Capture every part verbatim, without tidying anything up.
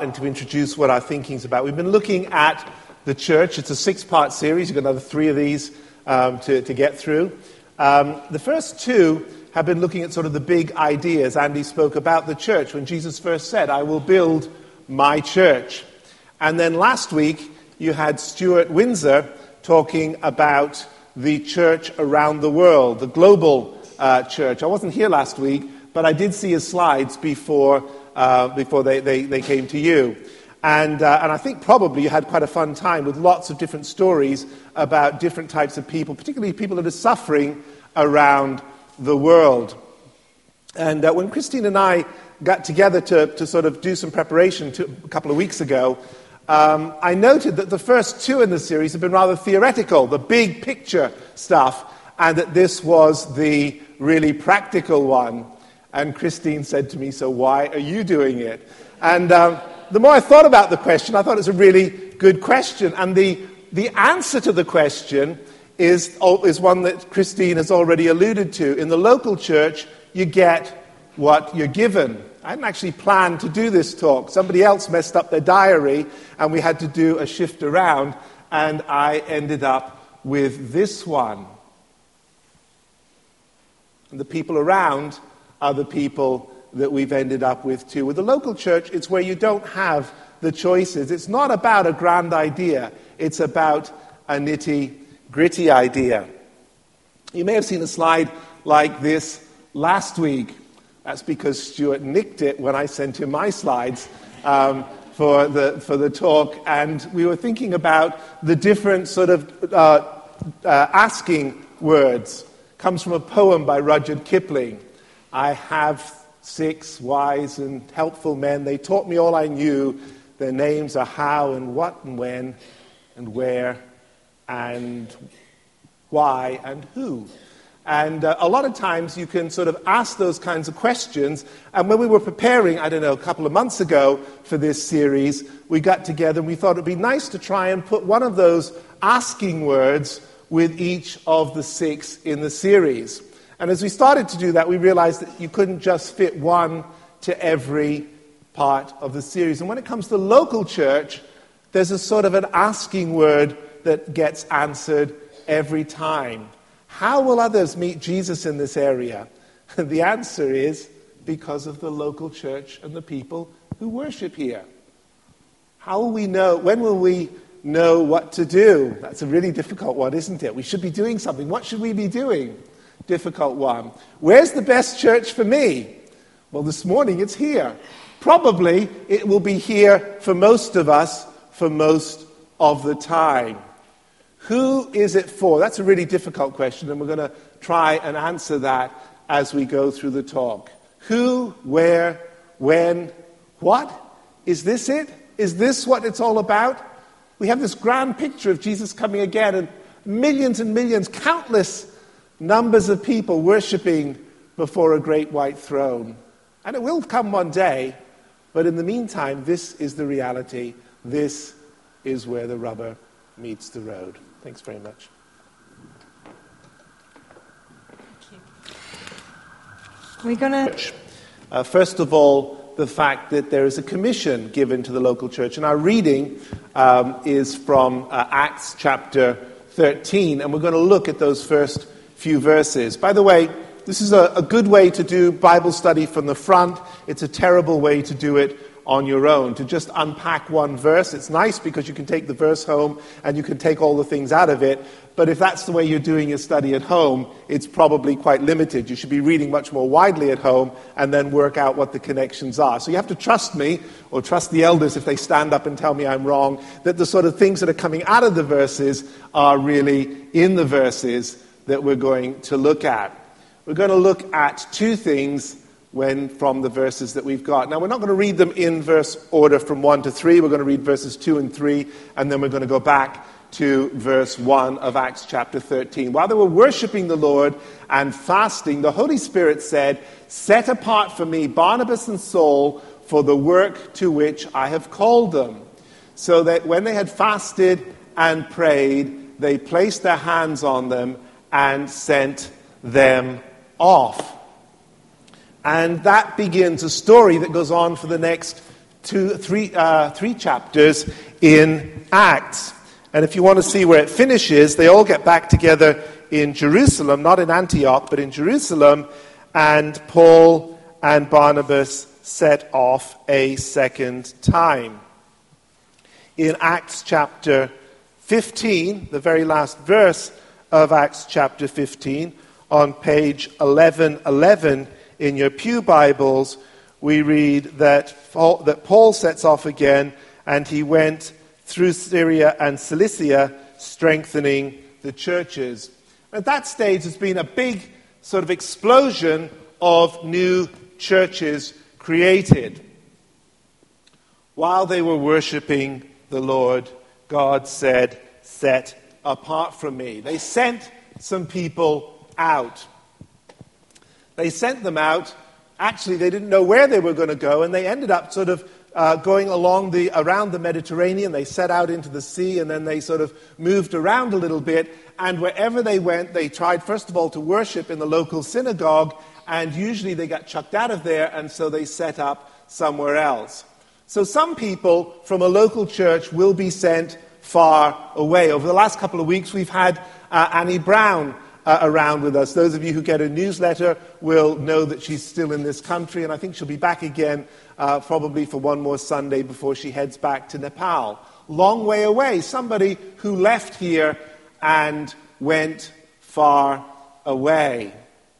and to introduce what our thinking is about. We've been looking at the church. It's a six-part series. You've got another three of these um, to, to get through. Um, the first two have been looking at sort of the big ideas. Andy spoke about the church when Jesus first said, I will build my church. And then last week, you had Stuart Windsor talking about the church around the world, the global uh, church. I wasn't here last week, but I did see his slides before uh, before they, they, they came to you. And, uh, and I think probably you had quite a fun time with lots of different stories about different types of people, particularly people that are suffering around the world. And uh, when Christine and I got together to, to sort of do some preparation to, a couple of weeks ago, um, I noted that the first two in the series have been rather theoretical, the big picture stuff, and that this was the really practical one. And Christine said to me, so why are you doing it? And um, the more I thought about the question, I thought it was a really good question. And the, the answer to the question is, is one that Christine has already alluded to. In the local church, you get what you're given. I hadn't actually planned to do this talk. Somebody else messed up their diary, and we had to do a shift around, and I ended up with this one. And the people around are the people that we've ended up with too. With the local church, it's where you don't have the choices. It's not about a grand idea. It's about a nitty-gritty idea. You may have seen a slide like this last week. That's because Stuart nicked it when I sent him my slides um, for the for the talk. And we were thinking about the different sort of uh, uh, asking words. Comes from a poem by Rudyard Kipling. I have six wise and helpful men. They taught me all I knew. Their names are how and what and when and where and why and who. And uh, a lot of times you can sort of ask those kinds of questions. And when we were preparing, I don't know, a couple of months ago for this series, we got together and we thought it would be nice to try and put one of those asking words with each of the six in the series. And as we started to do that, we realized that you couldn't just fit one to every part of the series. And when it comes to local church, there's a sort of an asking word that gets answered every time. How will others meet Jesus in this area? And the answer is because of the local church and the people who worship here. How will we know, when will we know what to do? That's a really difficult one, isn't it? We should be doing something. What should we be doing? Difficult one. Where's the best church for me? Well, this morning it's here. Probably it will be here for most of us for most of the time. Who is it for? That's a really difficult question, and we're going to try and answer that as we go through the talk. Who, where, when, what? Is this it? Is this what it's all about? We have this grand picture of Jesus coming again, and millions and millions, countless numbers of people worshipping before a great white throne. And it will come one day, but in the meantime, this is the reality. This is where the rubber meets the road. Thanks very much. Thank you. We're going to... Uh, first of all, the fact that there is a commission given to the local church. And our reading um, is from uh, Acts chapter thirteen, and we're going to look at those first few verses. By the way, this is a, a good way to do Bible study from the front. It's a terrible way to do it on your own, to just unpack one verse. It's nice because you can take the verse home and you can take all the things out of it. But if that's the way you're doing your study at home, it's probably quite limited. You should be reading much more widely at home and then work out what the connections are. So you have to trust me, or trust the elders if they stand up and tell me I'm wrong, that the sort of things that are coming out of the verses are really in the verses that we're going to look at. We're going to look at two things when from the verses that we've got. Now, we're not going to read them in verse order from one to three. We're going to read verses two and three, and then we're going to go back to verse one of Acts chapter thirteen. While they were worshiping the Lord and fasting, the Holy Spirit said, "Set apart for me Barnabas and Saul for the work to which I have called them." So that when they had fasted and prayed, they placed their hands on them and sent them off. And that begins a story that goes on for the next two, three, uh, three chapters in Acts. And if you want to see where it finishes, they all get back together in Jerusalem, not in Antioch, but in Jerusalem, and Paul and Barnabas set off a second time. In Acts chapter fifteen, the very last verse of Acts chapter fifteen, on page eleven eleven in your pew Bibles, we read that Paul, that Paul sets off again, and he went through Syria and Cilicia, strengthening the churches. At that stage, there's been a big sort of explosion of new churches created. While they were worshiping the Lord, God said, "Set apart from me." They sent some people out. They sent them out. Actually, they didn't know where they were going to go, and they ended up sort of uh, going along the around the Mediterranean. They set out into the sea, and then they sort of moved around a little bit. And wherever they went, they tried, first of all, to worship in the local synagogue, and usually they got chucked out of there, and so they set up somewhere else. So some people from a local church will be sent far away. Over the last couple of weeks, we've had uh, Annie Brown uh, around with us. Those of you who get a newsletter will know that she's still in this country, and I think she'll be back again uh, probably for one more Sunday before she heads back to Nepal. Long way away, somebody who left here and went far away.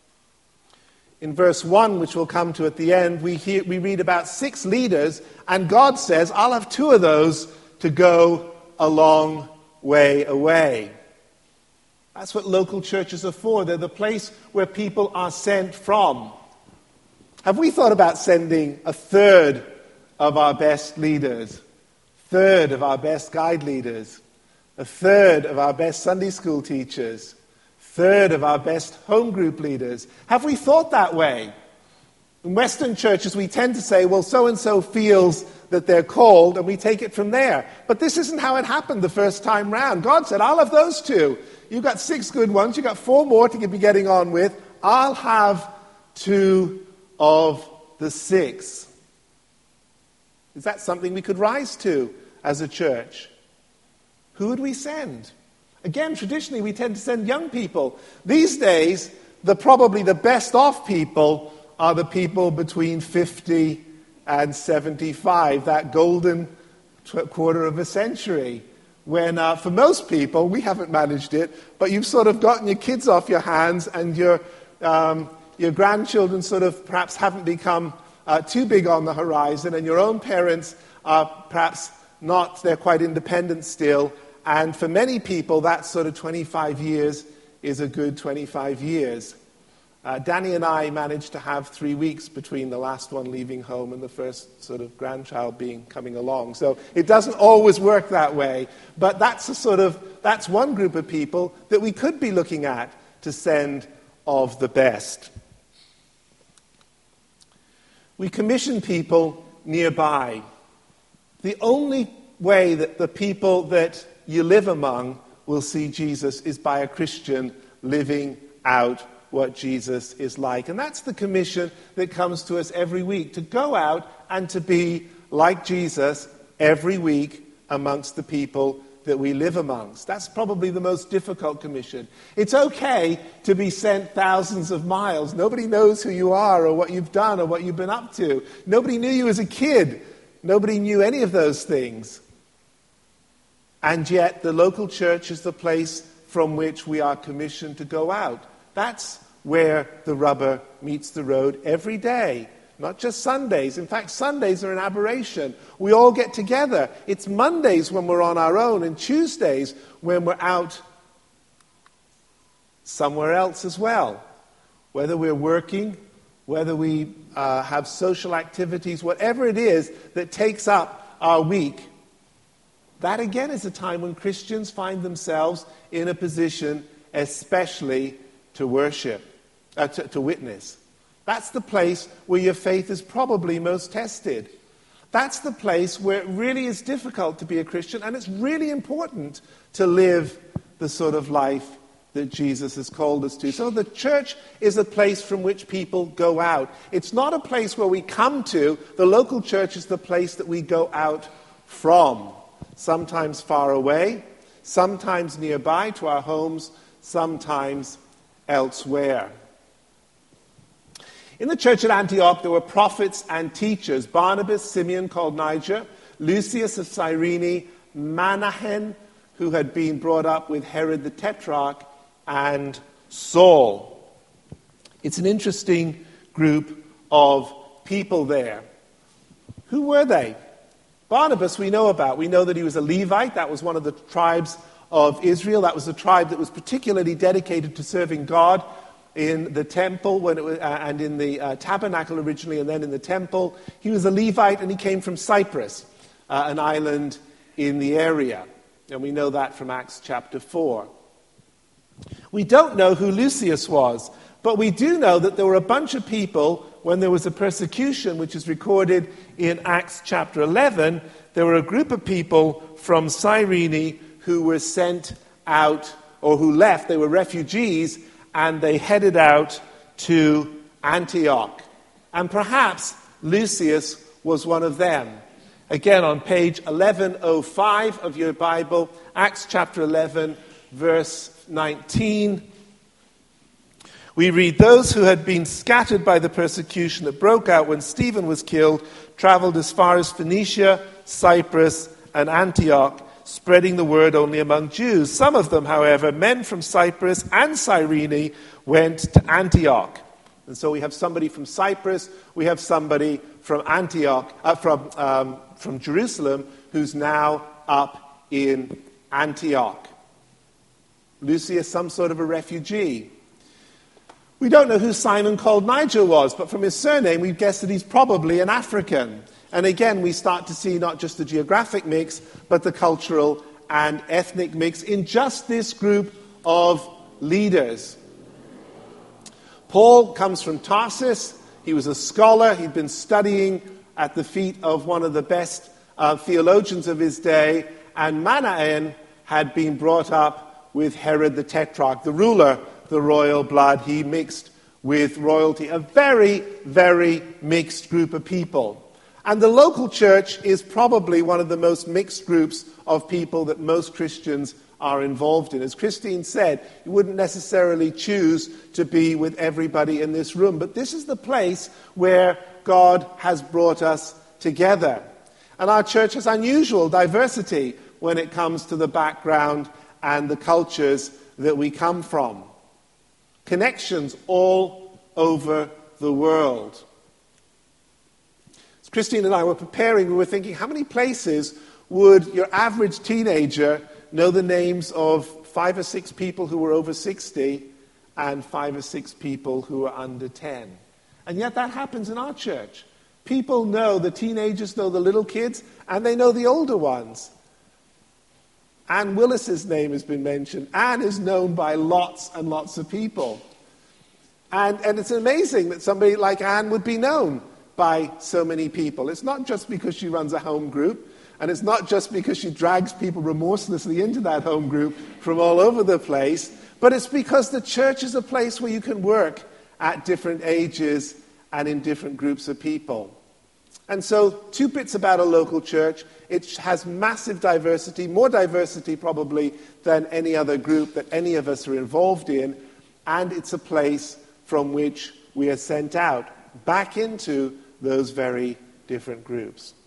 In verse one, which we'll come to at the end, we, hear, we read about six leaders, and God says, I'll have two of those to go a long way away. That's what local churches are for. They're the place where people are sent from. Have we thought about sending a third of our best leaders, third of our best guide leaders, a third of our best Sunday school teachers, third of our best home group leaders? Have we thought that way? In Western churches, we tend to say, well, so-and-so feels that they're called, and we take it from there. But this isn't how it happened the first time round. God said, I'll have those two. You've got six good ones. You've got four more to be getting on with. I'll have two of the six. Is that something we could rise to as a church? Who would we send? Again, traditionally, we tend to send young people. These days, the probably the best off people are the people between fifty and seventy-five, that golden tw- quarter of a century, when uh, for most people, we haven't managed it, but you've sort of gotten your kids off your hands, and your um, your grandchildren sort of perhaps haven't become uh, too big on the horizon, and your own parents are perhaps not, they're quite independent still. And for many people, that sort of twenty-five years is a good twenty-five years. Uh, Danny and I managed to have three weeks between the last one leaving home and the first sort of grandchild being coming along. So it doesn't always work that way. But that's a sort of that's one group of people that we could be looking at to send of the best. We commission people nearby. The only way that the people that you live among will see Jesus is by a Christian living out what Jesus is like. And that's the commission that comes to us every week, to go out and to be like Jesus every week amongst the people that we live amongst. That's probably the most difficult commission. It's okay to be sent thousands of miles. Nobody knows who you are or what you've done or what you've been up to. Nobody knew you as a kid. Nobody knew any of those things. And yet the local church is the place from which we are commissioned to go out. That's where the rubber meets the road every day, not just Sundays. In fact, Sundays are an aberration. We all get together. It's Mondays when we're on our own, and Tuesdays when we're out somewhere else as well. Whether we're working, whether we uh, have social activities, whatever it is that takes up our week, that again is a time when Christians find themselves in a position especially to worship, uh, to, to witness. That's the place where your faith is probably most tested. That's the place where it really is difficult to be a Christian, and it's really important to live the sort of life that Jesus has called us to. So the church is a place from which people go out. It's not a place where we come to. The local church is the place that we go out from, sometimes far away, sometimes nearby to our homes, sometimes elsewhere. In the church at Antioch, there were prophets and teachers: Barnabas, Simeon called Niger, Lucius of Cyrene, Manahen, who had been brought up with Herod the Tetrarch, and Saul. It's an interesting group of people there. Who were they? Barnabas we know about. We know that he was a Levite. That was one of the tribes of Israel. That was the tribe that was particularly dedicated to serving God in the temple when it was, uh, and in the uh, tabernacle originally, and then in the temple. He was a Levite, and he came from Cyprus, uh, an island in the area. And we know that from Acts chapter four. We don't know who Lucius was, but we do know that there were a bunch of people when there was a persecution, which is recorded in Acts chapter eleven. There were a group of people from Cyrene who were sent out, or who left. They were refugees, and they headed out to Antioch. And perhaps Lucius was one of them. Again, on page eleven oh five of your Bible, Acts chapter eleven, verse nineteen, we read, "Those who had been scattered by the persecution that broke out when Stephen was killed traveled as far as Phoenicia, Cyprus, and Antioch, spreading the word only among Jews. Some of them, however, men from Cyprus and Cyrene, went to Antioch." And so we have somebody from Cyprus, we have somebody from Antioch, uh, from, um, from Jerusalem, who's now up in Antioch. Lucius, some sort of a refugee. We don't know who Simon called Niger was, but from his surname we guess that he's probably an African. And again, we start to see not just the geographic mix, but the cultural and ethnic mix in just this group of leaders. Paul comes from Tarsus. He was a scholar. He'd been studying at the feet of one of the best uh, theologians of his day. And Manaen had been brought up with Herod the Tetrarch, the ruler, the royal blood. He mixed with royalty. A very, very mixed group of people. And the local church is probably one of the most mixed groups of people that most Christians are involved in. As Christine said, you wouldn't necessarily choose to be with everybody in this room, but this is the place where God has brought us together. And our church has unusual diversity when it comes to the background and the cultures that we come from. Connections all over the world. As Christine and I were preparing, we were thinking, how many places would your average teenager know the names of five or six people who were over sixty and five or six people who are under ten? And yet that happens in our church. People know, the teenagers know the little kids, and they know the older ones. Anne Willis's name has been mentioned. Anne is known by lots and lots of people. And, and it's amazing that somebody like Anne would be known by so many people. It's not just because she runs a home group, and it's not just because she drags people remorselessly into that home group from all over the place, but it's because the church is a place where you can work at different ages and in different groups of people. And so, two bits about a local church. It has massive diversity, more diversity probably than any other group that any of us are involved in, and it's a place from which we are sent out back into those very different groups.